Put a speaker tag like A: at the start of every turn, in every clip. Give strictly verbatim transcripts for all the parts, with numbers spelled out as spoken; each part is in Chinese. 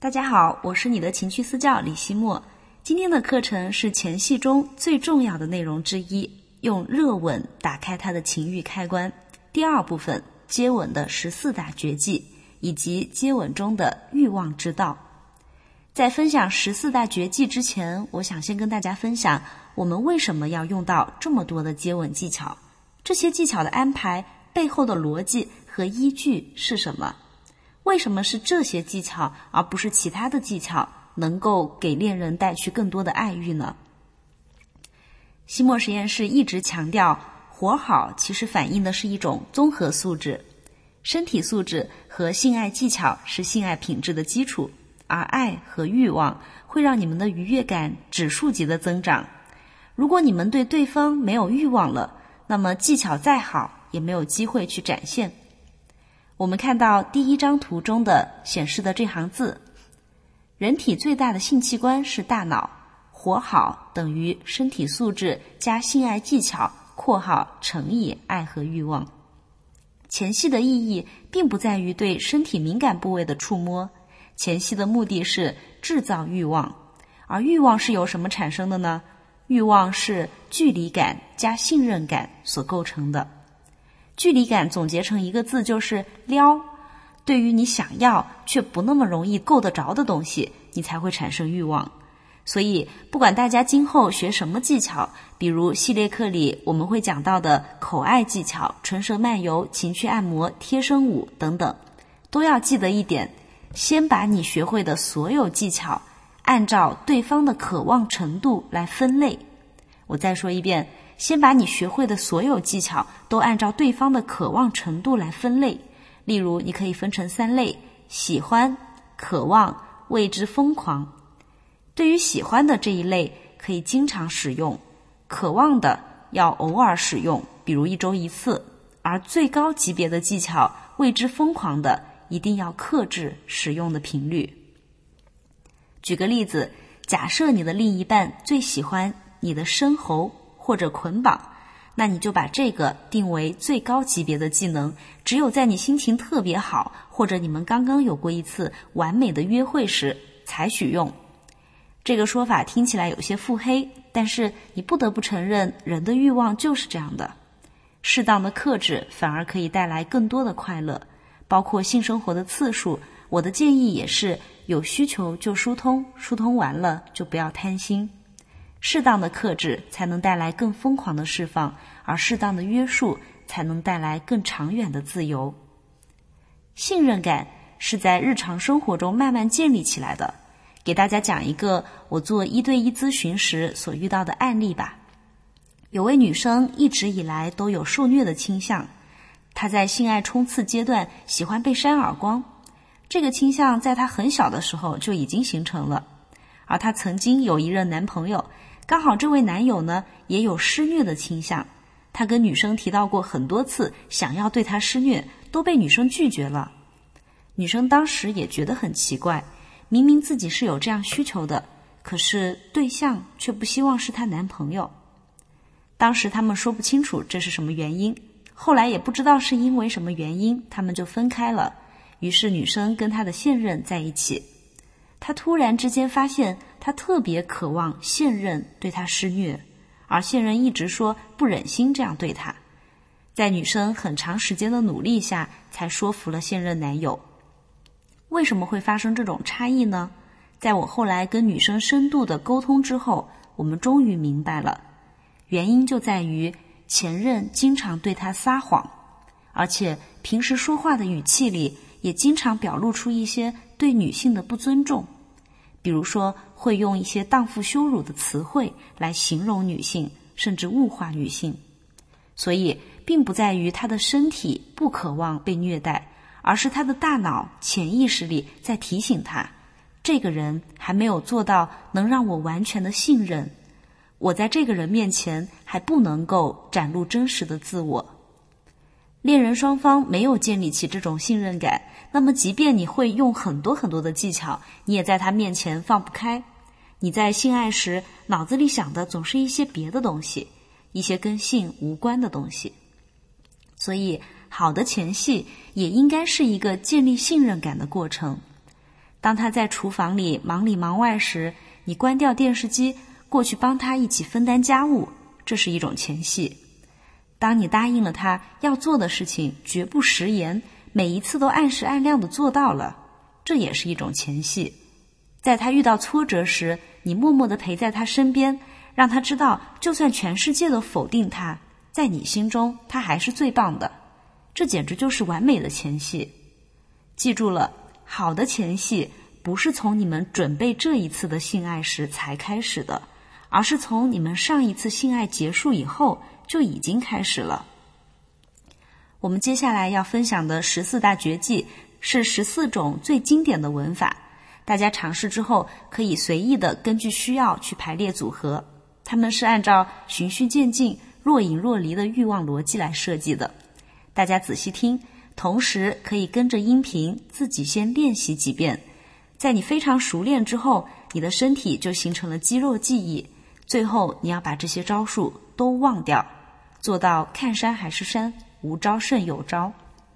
A: 大家好，我是你的情趣私教李希墨。今天的课程是前戏中最重要的内容之一，用热吻打开他的情欲开关。第二部分，接吻的十四大绝技，以及接吻中的欲望之道。在分享十四大绝技之前，我想先跟大家分享我们为什么要用到这么多的接吻技巧，这些技巧的安排背后的逻辑和依据是什么？为什么是这些技巧而不是其他的技巧能够给恋人带去更多的爱欲呢？希墨实验室一直强调，活好其实反映的是一种综合素质，身体素质和性爱技巧是性爱品质的基础，而爱和欲望会让你们的愉悦感指数级的增长。如果你们对对方没有欲望了，那么技巧再好也没有机会去展现。我们看到第一张图中的显示的这行字，人体最大的性器官是大脑，活好等于身体素质加性爱技巧括号乘以爱和欲望。前戏的意义并不在于对身体敏感部位的触摸，前戏的目的是制造欲望，而欲望是由什么产生的呢？欲望是距离感加信任感所构成的。距离感总结成一个字就是撩，对于你想要却不那么容易够得着的东西，你才会产生欲望。所以不管大家今后学什么技巧，比如系列课里我们会讲到的口爱技巧、唇舌漫游、情趣按摩、贴身舞等等，都要记得一点，先把你学会的所有技巧按照对方的渴望程度来分类。我再说一遍，先把你学会的所有技巧都按照对方的渴望程度来分类。例如你可以分成三类：喜欢、渴望、为之疯狂。对于喜欢的这一类可以经常使用，渴望的要偶尔使用，比如一周一次，而最高级别的技巧为之疯狂的一定要克制使用的频率。举个例子，假设你的另一半最喜欢你的深喉或者捆绑，那你就把这个定为最高级别的技能，只有在你心情特别好，或者你们刚刚有过一次完美的约会时才许用。这个说法听起来有些腹黑，但是你不得不承认，人的欲望就是这样的。适当的克制反而可以带来更多的快乐，包括性生活的次数。我的建议也是，有需求就疏通，疏通完了就不要贪心。适当的克制才能带来更疯狂的释放，而适当的约束才能带来更长远的自由。信任感是在日常生活中慢慢建立起来的。给大家讲一个我做一对一咨询时所遇到的案例吧。有位女生一直以来都有受虐的倾向，她在性爱冲刺阶段喜欢被扇耳光，这个倾向在她很小的时候就已经形成了。而她曾经有一任男朋友，刚好这位男友呢也有施虐的倾向，他跟女生提到过很多次想要对她施虐，都被女生拒绝了。女生当时也觉得很奇怪，明明自己是有这样需求的，可是对象却不希望是她男朋友。当时他们说不清楚这是什么原因，后来也不知道是因为什么原因，他们就分开了。于是女生跟她的现任在一起，她突然之间发现她特别渴望现任对她施虐，而现任一直说不忍心这样对她。在女生很长时间的努力下，才说服了现任男友。为什么会发生这种差异呢？在我后来跟女生深度的沟通之后，我们终于明白了，原因就在于前任经常对她撒谎，而且平时说话的语气里也经常表露出一些对女性的不尊重，比如说会用一些荡妇羞辱的词汇来形容女性，甚至物化女性。所以并不在于她的身体不渴望被虐待，而是她的大脑潜意识里在提醒她，这个人还没有做到能让我完全的信任，我在这个人面前还不能够展露真实的自我。恋人双方没有建立起这种信任感，那么即便你会用很多很多的技巧，你也在他面前放不开。你在性爱时脑子里想的总是一些别的东西，一些跟性无关的东西。所以好的前戏也应该是一个建立信任感的过程。 当他在厨房里忙里忙外时，你关掉电视机，过去帮他一起分担家务，这是一种前戏。当你答应了他要做的事情，绝不食言，每一次都按时按量的做到了，这也是一种前戏。在他遇到挫折时，你默默地陪在他身边，让他知道就算全世界都否定他，在你心中他还是最棒的，这简直就是完美的前戏。记住了，好的前戏不是从你们准备这一次的性爱时才开始的，而是从你们上一次性爱结束以后就已经开始了。我们接下来要分享的十四大绝技是十四种最经典的吻法，大家尝试之后可以随意的根据需要去排列组合，它们是按照循序渐进、若隐若离的欲望逻辑来设计的。大家仔细听，同时可以跟着音频自己先练习几遍，在你非常熟练之后，你的身体就形成了肌肉记忆，最后你要把这些招数都忘掉，做到看山还是山，无招胜有招。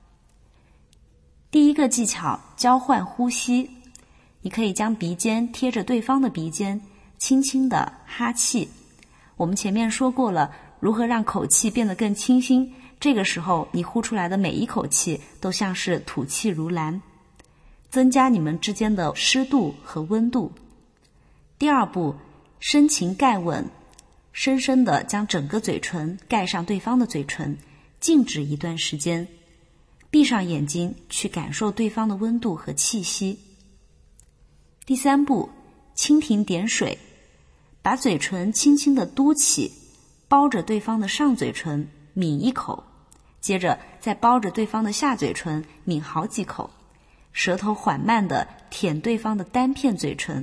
A: 第一个技巧，交换呼吸。你可以将鼻尖贴着对方的鼻尖，轻轻地哈气。我们前面说过了，如何让口气变得更清新，这个时候你呼出来的每一口气都像是吐气如兰，增加你们之间的湿度和温度。第二步，深情盖吻，深深地将整个嘴唇盖上对方的嘴唇，静止一段时间，闭上眼睛去感受对方的温度和气息。第三步，蜻蜓点水，把嘴唇轻轻地嘟起，包着对方的上嘴唇抿一口，接着再包着对方的下嘴唇抿好几口，舌头缓慢地舔对方的单片嘴唇。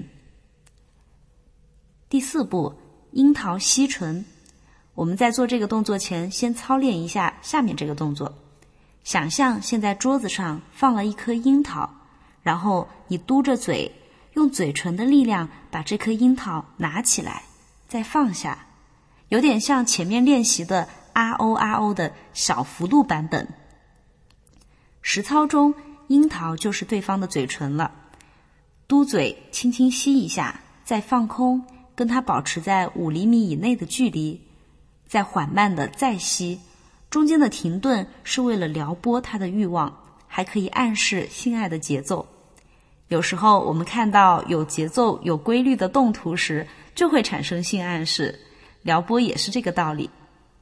A: 第四步，樱桃吸唇。我们在做这个动作前，先操练一下下面这个动作。想象现在桌子上放了一颗樱桃，然后你嘟着嘴，用嘴唇的力量把这颗樱桃拿起来，再放下，有点像前面练习的啊哦啊哦的小幅度版本。实操中，樱桃就是对方的嘴唇了，嘟嘴轻轻吸一下，再放空，跟它保持在五厘米以内的距离，再缓慢的再吸，中间的停顿是为了撩拨他的欲望，还可以暗示性爱的节奏。有时候我们看到有节奏有规律的动图时，就会产生性暗示，撩拨也是这个道理。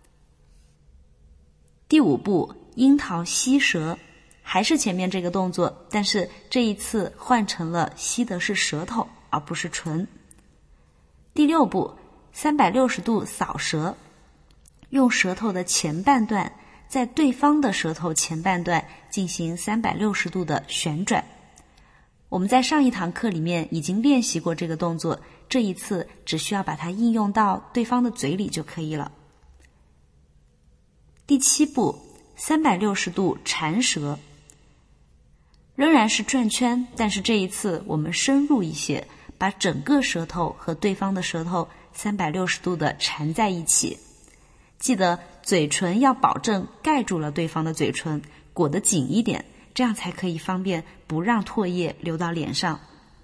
A: 第五步，樱桃吸舌，还是前面这个动作，但是这一次换成了吸的是舌头而不是唇。第六步，三百六十度扫舌，用舌头的前半段在对方的舌头前半段进行三百六十度的旋转。我们在上一堂课里面已经练习过这个动作，这一次只需要把它应用到对方的嘴里就可以了。第七步，三百六十度缠舌，仍然是转圈，但是这一次我们深入一些，把整个舌头和对方的舌头三百六十度的缠在一起。记得嘴唇要保证盖住了对方的嘴唇，裹得紧一点，这样才可以方便不让唾液流到脸上。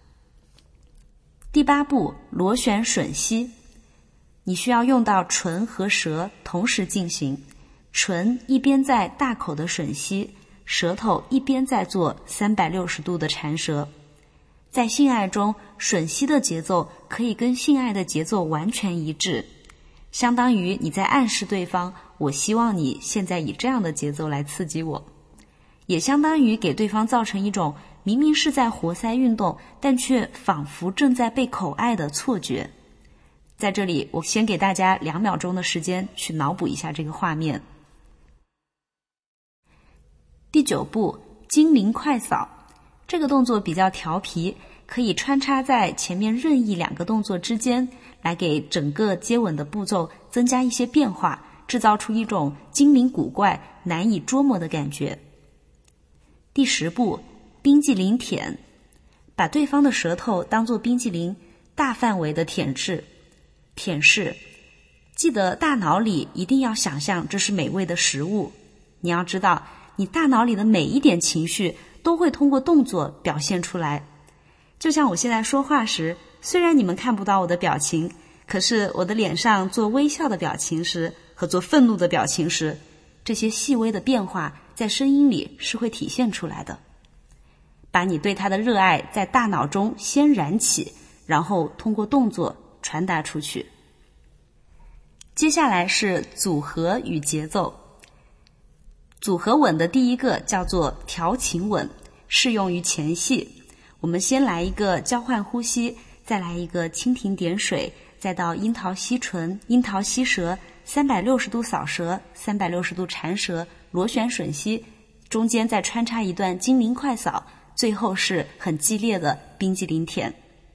A: 第八步，螺旋吮吸，你需要用到唇和舌同时进行，唇一边在大口的吮吸，舌头一边在做三百六十度的缠舌。在性爱中，吮吸的节奏可以跟性爱的节奏完全一致，相当于你在暗示对方，我希望你现在以这样的节奏来刺激我，也相当于给对方造成一种明明是在活塞运动，但却仿佛正在被口爱的错觉。在这里，我先给大家两秒钟的时间去脑补一下这个画面。第九步，精灵快扫，这个动作比较调皮，可以穿插在前面任意两个动作之间，来给整个接吻的步骤增加一些变化，制造出一种精灵古怪、难以捉摸的感觉。第十步，冰激凌舔，把对方的舌头当作冰激凌，大范围的舔舐。舔舐，记得大脑里一定要想象这是美味的食物。你要知道，你大脑里的每一点情绪都会通过动作表现出来。 就像我现在说话时，虽然你们看不到我的表情，可是我的脸上做微笑的表情时和做愤怒的表情时，这些细微的变化在声音里是会体现出来的。把你对它的热爱在大脑中先燃起，然后通过动作传达出去。接下来是组合与节奏。组合吻的第一个叫做调情吻，适用于前戏。我们先来一个交换呼吸，再来一个蜻蜓点水，再到樱桃吸唇、樱桃吸舌、三百六十度扫舌、三百六十度缠舌、螺旋吮吸，中间再穿插一段精灵快扫，最后是很激烈的冰激凌舔。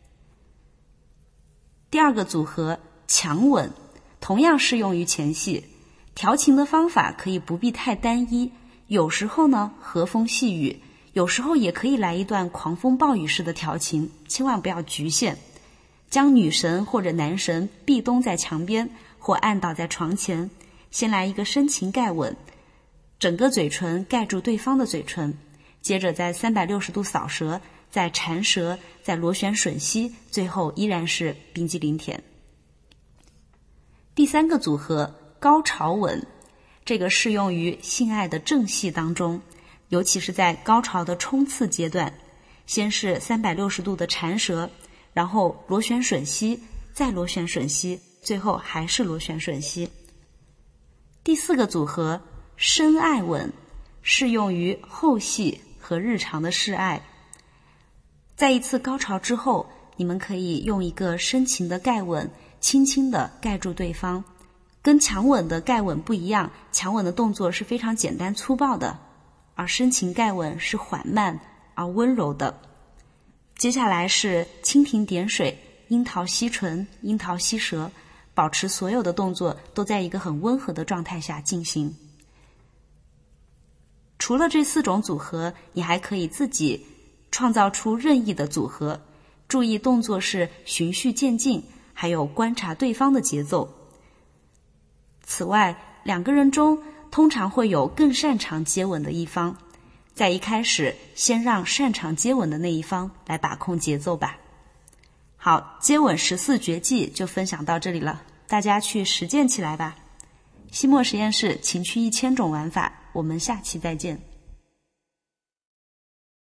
A: 第二个组合强吻，同样适用于前戏。调情的方法可以不必太单一，有时候呢和风细雨，有时候也可以来一段狂风暴雨式的调情，千万不要局限。将女神或者男神壁咚在墙边或按倒在床前，先来一个深情盖吻，整个嘴唇盖住对方的嘴唇，接着在三百六十度扫舌，再缠舌，再螺旋吮吸，最后依然是冰激凌舔。第三个组合高潮吻，这个适用于性爱的正戏当中，尤其是在高潮的冲刺阶段，先是三百六十度的缠舌，然后螺旋吮吸，再螺旋吮吸，最后还是螺旋吮吸。第四个组合深爱吻，适用于后戏和日常的示爱。在一次高潮之后，你们可以用一个深情的盖吻，轻轻地盖住对方。跟强吻的盖吻不一样，强吻的动作是非常简单粗暴的，而深情盖吻是缓慢而温柔的。接下来是蜻蜓点水、樱桃吸唇、樱桃吸舌，保持所有的动作都在一个很温和的状态下进行。除了这四种组合，你还可以自己创造出任意的组合，注意动作是循序渐进，还有观察对方的节奏。此外，两个人中通常会有更擅长接吻的一方，在一开始先让擅长接吻的那一方来把控节奏吧。好，接吻十四绝技就分享到这里了，大家去实践起来吧。西莫实验室情趣一千种玩法，我们下期再见。